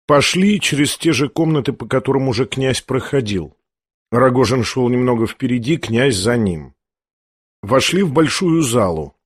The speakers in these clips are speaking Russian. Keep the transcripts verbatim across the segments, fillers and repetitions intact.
Пошли через те же комнаты, по которым уже князь проходил. Рогожин шел немного впереди, князь за ним. Вошли в большую залу.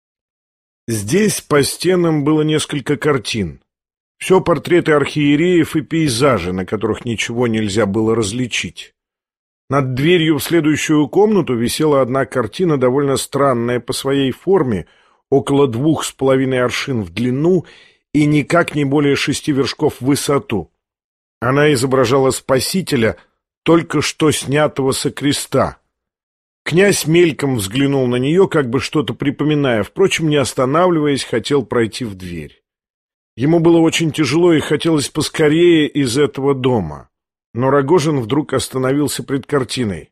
Здесь по стенам было несколько картин. Все портреты архиереев и пейзажи, на которых ничего нельзя было различить. Над дверью в следующую комнату висела одна картина, довольно странная по своей форме, около двух с половиной аршин в длину и никак не более шести вершков в высоту. Она изображала Спасителя, только что снятого со креста. Князь мельком взглянул на нее, как бы что-то припоминая, впрочем, не останавливаясь, хотел пройти в дверь. Ему было очень тяжело и хотелось поскорее из этого дома. Но Рогожин вдруг остановился пред картиной.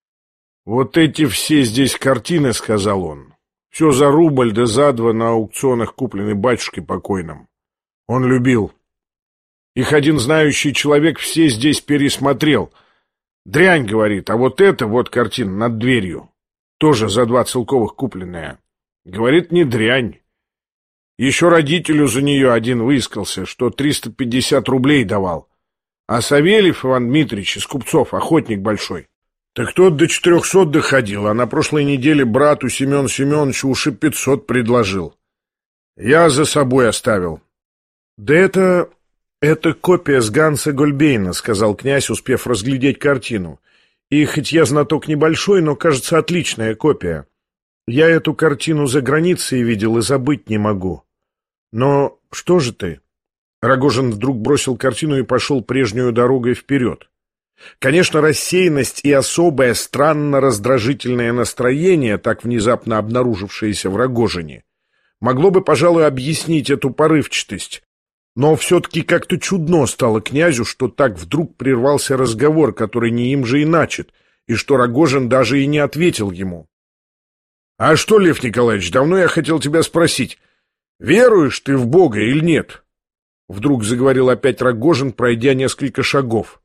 «Вот эти все здесь картины, — сказал он, — все за рубль да за два на аукционах куплены батюшкой покойным. Он любил. Их один знающий человек все здесь пересмотрел. Дрянь, — говорит, — а вот эта вот картина над дверью, тоже за два целковых купленная. Говорит, не дрянь. Еще родителю за нее один выискался, что триста пятьдесят рублей давал. А Савельев Иван Дмитриевич из купцов, охотник большой, так тот до четырехсот доходил, а на прошлой неделе брату Семену Семеновичу уж и пятьсот предложил. Я за собой оставил». «Да это... это копия с Ганса Гольбейна», — сказал князь, успев разглядеть картину. «И хоть я знаток небольшой, но, кажется, отличная копия. Я эту картину за границей видел и забыть не могу. Но что же ты?» Рогожин вдруг бросил картину и пошел прежнюю дорогой вперед. Конечно, рассеянность и особое странно раздражительное настроение, так внезапно обнаружившееся в Рогожине, могло бы, пожалуй, объяснить эту порывчатость. Но все-таки как-то чудно стало князю, что так вдруг прервался разговор, который не им же и начат, и что Рогожин даже и не ответил ему. «А что, Лев Николаевич, давно я хотел тебя спросить, веруешь ты в Бога или нет?» Вдруг заговорил опять Рогожин, пройдя несколько шагов.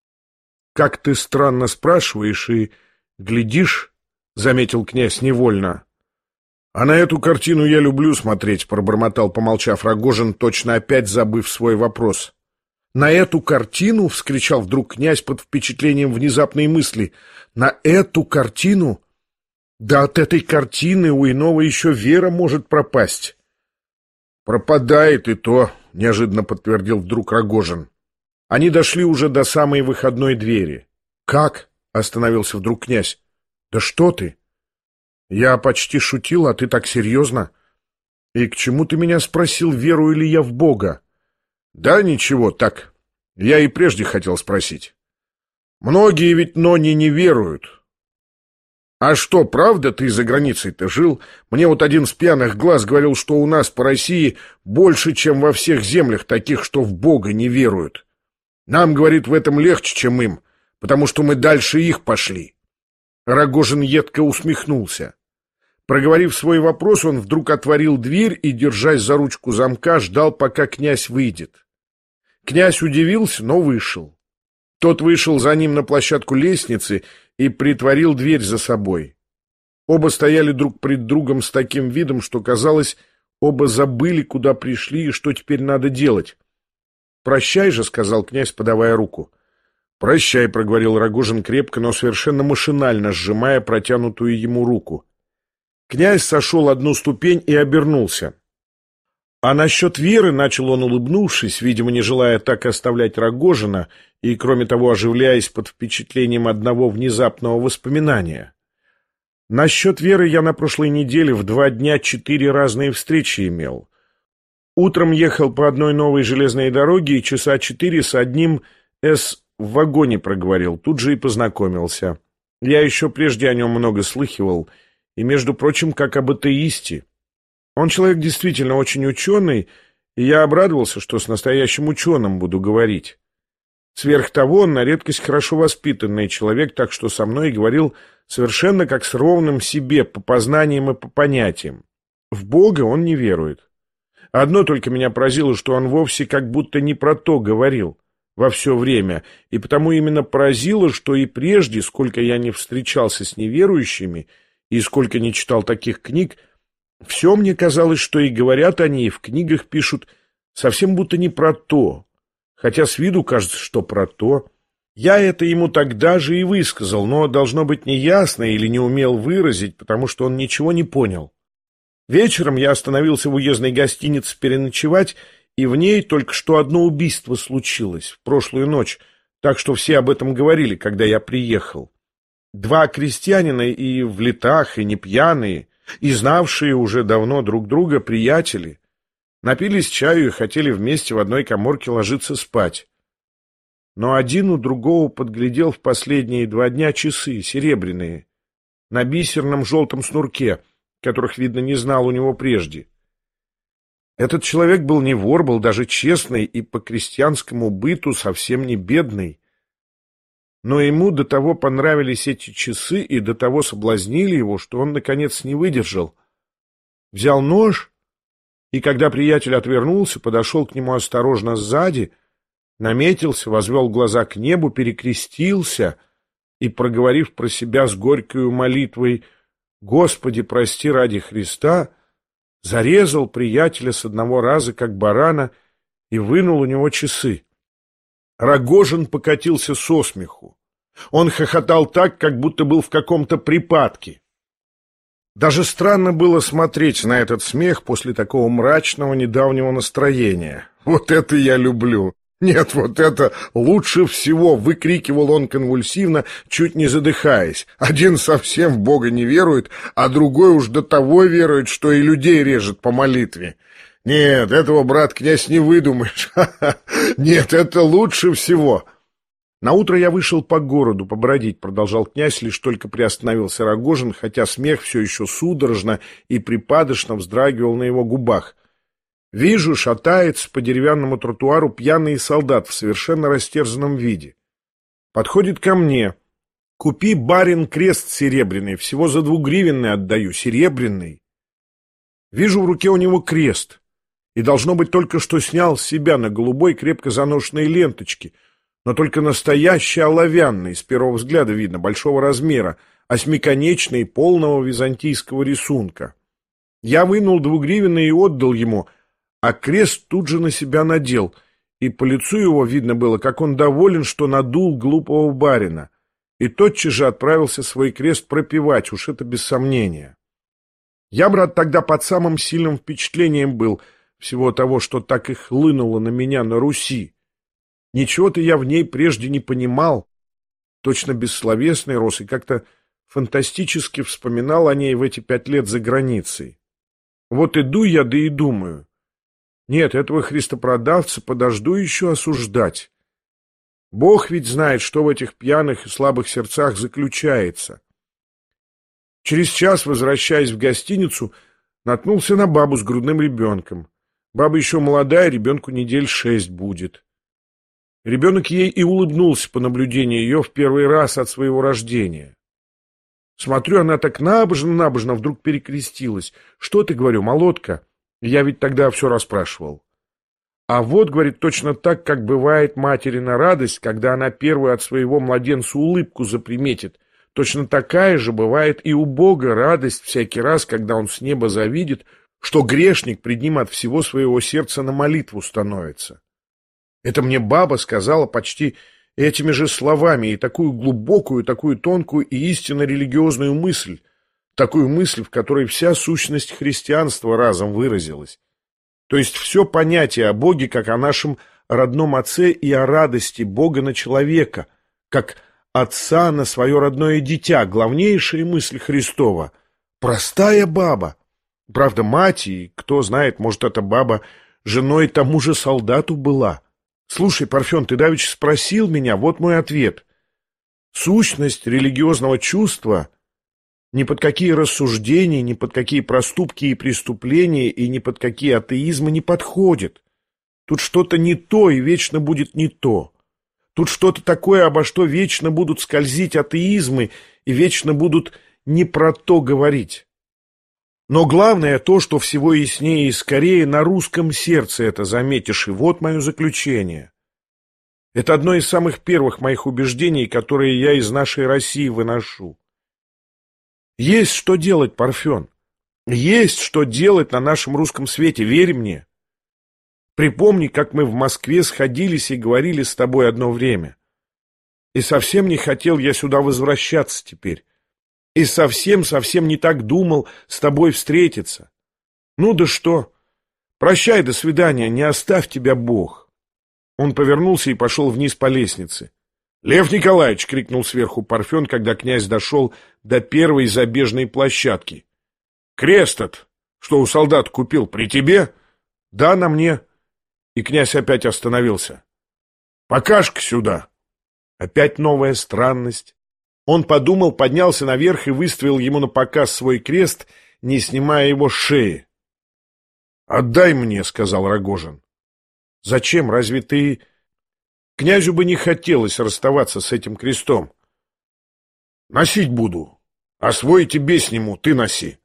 «Как ты странно спрашиваешь и глядишь», — заметил князь невольно. «А на эту картину я люблю смотреть», — пробормотал, помолчав Рогожин, точно опять забыв свой вопрос. «На эту картину?» — вскричал вдруг князь под впечатлением внезапной мысли. «На эту картину? Да от этой картины у иного еще вера может пропасть». «Пропадает и то», — неожиданно подтвердил вдруг Рогожин. Они дошли уже до самой выходной двери. «Как?» — остановился вдруг князь. «Да что ты? Я почти шутил, а ты так серьезно. И к чему ты меня спросил, верую ли я в Бога?» «Да ничего, так. Я и прежде хотел спросить. Многие ведь нони не веруют. А что, правда, ты за границей-то жил? Мне вот один с пьяных глаз говорил, что у нас по России больше, чем во всех землях таких, что в Бога не веруют. Нам, говорит, в этом легче, чем им, потому что мы дальше их пошли». Рогожин едко усмехнулся. Проговорив свой вопрос, он вдруг отворил дверь и, держась за ручку замка, ждал, пока князь выйдет. Князь удивился, но вышел. Тот вышел за ним на площадку лестницы и притворил дверь за собой. Оба стояли друг пред другом с таким видом, что, казалось, оба забыли, куда пришли и что теперь надо делать. «Прощай же», — сказал князь, подавая руку. «Прощай», — проговорил Рогожин крепко, но совершенно машинально, сжимая протянутую ему руку. Князь сошел одну ступень и обернулся. А насчет веры, — начал он, улыбнувшись, видимо, не желая так оставлять Рогожина, и, кроме того, оживляясь под впечатлением одного внезапного воспоминания. «Насчет веры я на прошлой неделе в два дня четыре разные встречи имел. Утром ехал по одной новой железной дороге и часа четыре с одним «С» в вагоне проговорил, тут же и познакомился. Я еще прежде о нем много слыхивал, и, между прочим, как об атеисте. Он человек действительно очень ученый, и я обрадовался, что с настоящим ученым буду говорить. Сверх того, он на редкость хорошо воспитанный человек, так что со мной говорил совершенно как с ровным себе, по познаниям и по понятиям. В Бога он не верует. Одно только меня поразило, что он вовсе как будто не про то говорил во все время, и потому именно поразило, что и прежде, сколько я не встречался с неверующими и сколько не читал таких книг, все мне казалось, что и говорят они, и в книгах пишут совсем будто не про то, хотя с виду кажется, что про то. Я это ему тогда же и высказал, но должно быть неясно или не умел выразить, потому что он ничего не понял. Вечером я остановился в уездной гостинице переночевать, и в ней только что одно убийство случилось в прошлую ночь, так что все об этом говорили, когда я приехал. Два крестьянина и в летах, и не пьяные, и знавшие уже давно друг друга приятели, напились чаю и хотели вместе в одной каморке ложиться спать. Но один у другого подглядел в последние два дня часы, серебряные, на бисерном желтом снурке, которых, видно, не знал у него прежде. Этот человек был не вор, был даже честный и по крестьянскому быту совсем не бедный. Но ему до того понравились эти часы и до того соблазнили его, что он, наконец, не выдержал. Взял нож, и, когда приятель отвернулся, подошел к нему осторожно сзади, наметился, возвел глаза к небу, перекрестился и, проговорив про себя с горькою молитвой «Господи, прости ради Христа», зарезал приятеля с одного раза, как барана, и вынул у него часы. Рогожин покатился со смеху. Он хохотал так, как будто был в каком-то припадке. Даже странно было смотреть на этот смех после такого мрачного недавнего настроения. «Вот это я люблю! Нет, вот это лучше всего!» — выкрикивал он конвульсивно, чуть не задыхаясь. «Один совсем в Бога не верует, а другой уж до того верует, что и людей режет по молитве. Нет, этого, брат, князь, не выдумаешь. Ха-ха. Нет, это лучше всего!» Наутро я вышел по городу побродить, продолжал князь, лишь только приостановился Рогожин, хотя смех все еще судорожно и припадочно вздрагивал на его губах. Вижу, шатается по деревянному тротуару пьяный солдат в совершенно растерзанном виде. Подходит ко мне. «Купи, барин, крест серебряный, всего за двугривенный отдаю, серебряный». Вижу в руке у него крест, и, должно быть, только что снял с себя на голубой крепко заношенной ленточке, но только настоящий оловянный, с первого взгляда видно, большого размера, осьмиконечный, полного византийского рисунка. Я вынул двугривенный и отдал ему, а крест тут же на себя надел, и по лицу его видно было, как он доволен, что надул глупого барина, и тотчас же отправился свой крест пропевать, уж это без сомнения. Я, брат, тогда под самым сильным впечатлением был всего того, что так и хлынуло на меня на Руси. Ничего-то я в ней прежде не понимал, точно бессловесный рос, и как-то фантастически вспоминал о ней в эти пять лет за границей. Вот иду я, да и думаю, нет, этого христопродавца подожду еще осуждать. Бог ведь знает, что в этих пьяных и слабых сердцах заключается. Через час, возвращаясь в гостиницу, наткнулся на бабу с грудным ребенком. Баба еще молодая, ребенку недель шесть будет. Ребенок ей и улыбнулся по наблюдению ее в первый раз от своего рождения. Смотрю, она так набожно-набожно вдруг перекрестилась. «Что ты, — говорю, — молодка?» Я ведь тогда все расспрашивал. А вот, говорит, точно так, как бывает материна радость, когда она первую от своего младенца улыбку заприметит. Точно такая же бывает и у Бога радость всякий раз, когда он с неба завидит, что грешник пред ним от всего своего сердца на молитву становится. Это мне баба сказала почти этими же словами, и такую глубокую, такую тонкую и истинно религиозную мысль, такую мысль, в которой вся сущность христианства разом выразилась. То есть все понятие о Боге, как о нашем родном Отце, и о радости Бога на человека, как Отца на свое родное дитя, главнейшая мысль Христова. Простая баба. Правда, мать, и кто знает, может, эта баба женой тому же солдату была. Слушай, Парфен, ты давеча спросил меня, вот мой ответ. Сущность религиозного чувства ни под какие рассуждения, ни под какие проступки и преступления, и ни под какие атеизмы не подходит. Тут что-то не то, и вечно будет не то. Тут что-то такое, обо что вечно будут скользить атеизмы, и вечно будут не про то говорить. Но главное то, что всего яснее и скорее на русском сердце это заметишь, и вот мое заключение. Это одно из самых первых моих убеждений, которые я из нашей России выношу. Есть что делать, Парфен. Есть что делать на нашем русском свете, верь мне. Припомни, как мы в Москве сходились и говорили с тобой одно время. И совсем не хотел я сюда возвращаться теперь. И совсем-совсем не так думал с тобой встретиться. Ну да что? Прощай, до свидания, не оставь тебя Бог. Он повернулся и пошел вниз по лестнице. — Лев Николаевич! — крикнул сверху Парфен, когда князь дошел до первой забежной площадки. — Крест этот, что у солдат купил, при тебе? — Да, на мне. И князь опять остановился. — Покажь-ка сюда. Опять новая странность. Он подумал, поднялся наверх и выставил ему на показ свой крест, не снимая его с шеи. — Отдай мне, — сказал Рогожин. — Зачем? Разве ты... Князю бы не хотелось расставаться с этим крестом. — Носить буду, а свой тебе сниму, ты носи.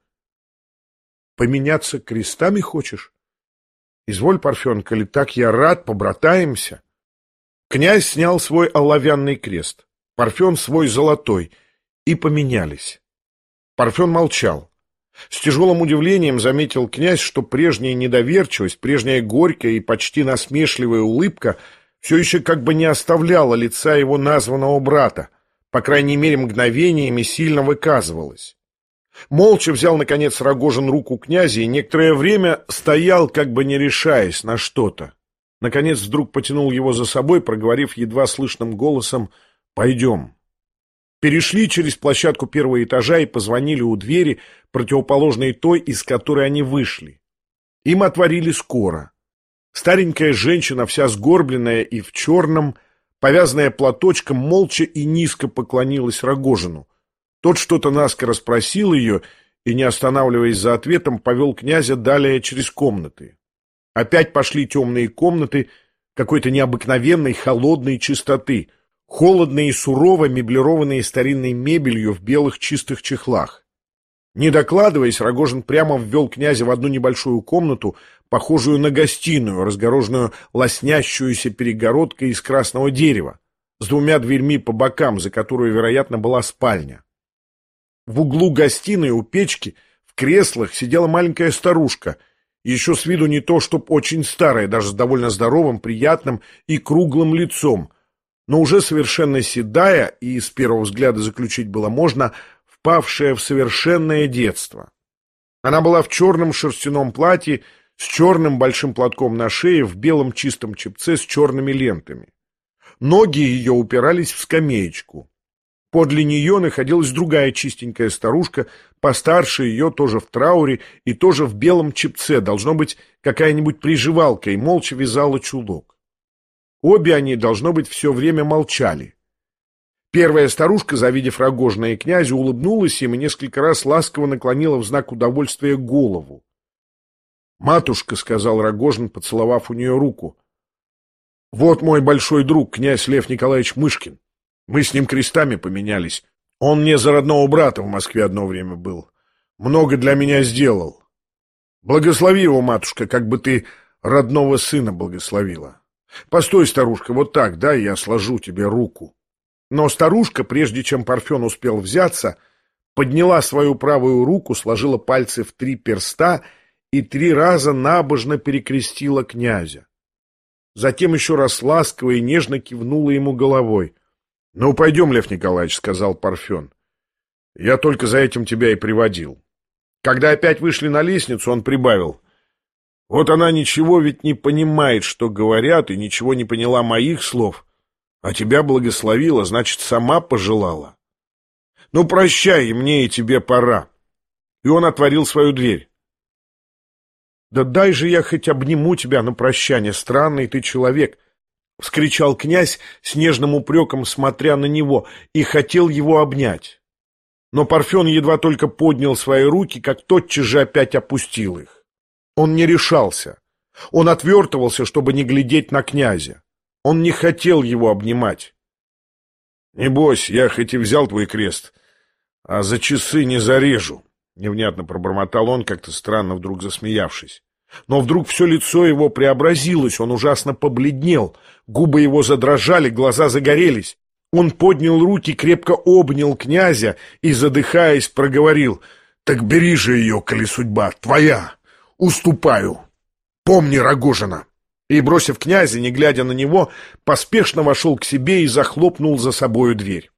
— Поменяться крестами хочешь? Изволь, Парфен, коли так я рад, побратаемся. Князь снял свой оловянный крест, Парфен свой золотой, и поменялись. Парфен молчал. С тяжелым удивлением заметил князь, что прежняя недоверчивость, прежняя горькая и почти насмешливая улыбка все еще как бы не оставляла лица его названного брата, по крайней мере мгновениями сильно выказывалась. Молча взял, наконец, Рогожин руку князя и некоторое время стоял, как бы не решаясь на что-то. Наконец вдруг потянул его за собой, проговорив едва слышным голосом «Пойдем». Перешли через площадку первого этажа и позвонили у двери, противоположной той, из которой они вышли. Им отворили скоро. Старенькая женщина, вся сгорбленная и в черном, повязанная платочком, молча и низко поклонилась Рогожину. Тот что-то наскоро спросил ее и, не останавливаясь за ответом, повел князя далее через комнаты. Опять пошли темные комнаты какой-то необыкновенной холодной чистоты, холодные и сурово меблированные старинной мебелью в белых чистых чехлах. Не докладываясь, Рогожин прямо ввел князя в одну небольшую комнату, похожую на гостиную, разгороженную лоснящуюся перегородкой из красного дерева, с двумя дверьми по бокам, за которую, вероятно, была спальня. В углу гостиной у печки в креслах сидела маленькая старушка, еще с виду не то чтоб очень старая, даже с довольно здоровым, приятным и круглым лицом, но уже совершенно седая, и с первого взгляда заключить было можно, впавшая в совершенное детство. Она была в черном шерстяном платье, с черным большим платком на шее, в белом чистом чепце с черными лентами. Ноги ее упирались в скамеечку. Подле нее находилась другая чистенькая старушка, постарше ее, тоже в трауре и тоже в белом чепце, должно быть, какая-нибудь приживалка, и молча вязала чулок. Обе они, должно быть, все время молчали. Первая старушка, завидев Рогожина и князя, улыбнулась им и несколько раз ласково наклонила в знак удовольствия голову. — Матушка, — сказал Рогожин, поцеловав у нее руку, — вот мой большой друг, князь Лев Николаевич Мышкин. Мы с ним крестами поменялись. Он мне за родного брата в Москве одно время был. Много для меня сделал. Благослови его, матушка, как бы ты родного сына благословила. Постой, старушка, вот так, да, я сложу тебе руку. Но старушка, прежде чем Парфен успел взяться, подняла свою правую руку, сложила пальцы в три перста и три раза набожно перекрестила князя. Затем еще раз ласково и нежно кивнула ему головой. — Ну, пойдем, Лев Николаевич, — сказал Парфен. — Я только за этим тебя и приводил. Когда опять вышли на лестницу, он прибавил. — Вот она ничего ведь не понимает, что говорят, и ничего не поняла моих слов, а тебя благословила, значит, сама пожелала. Ну, прощай, и мне, и тебе пора. И он отворил свою дверь. — Да дай же я хоть обниму тебя на прощание, странный ты человек, — вскричал князь с нежным упреком, смотря на него, и хотел его обнять. Но Парфен едва только поднял свои руки, как тотчас же опять опустил их. Он не решался. Он отвертывался, чтобы не глядеть на князя. Он не хотел его обнимать. — Не бойся, я хоть и взял твой крест, а за часы не зарежу, — невнятно пробормотал он, как-то странно вдруг засмеявшись. Но вдруг все лицо его преобразилось, он ужасно побледнел, губы его задрожали, глаза загорелись. Он поднял руки, крепко обнял князя и, задыхаясь, проговорил: «Так бери же ее, коли судьба твоя, уступаю. Помни Рогожина». И, бросив князя, не глядя на него, поспешно вошел к себе и захлопнул за собою дверь.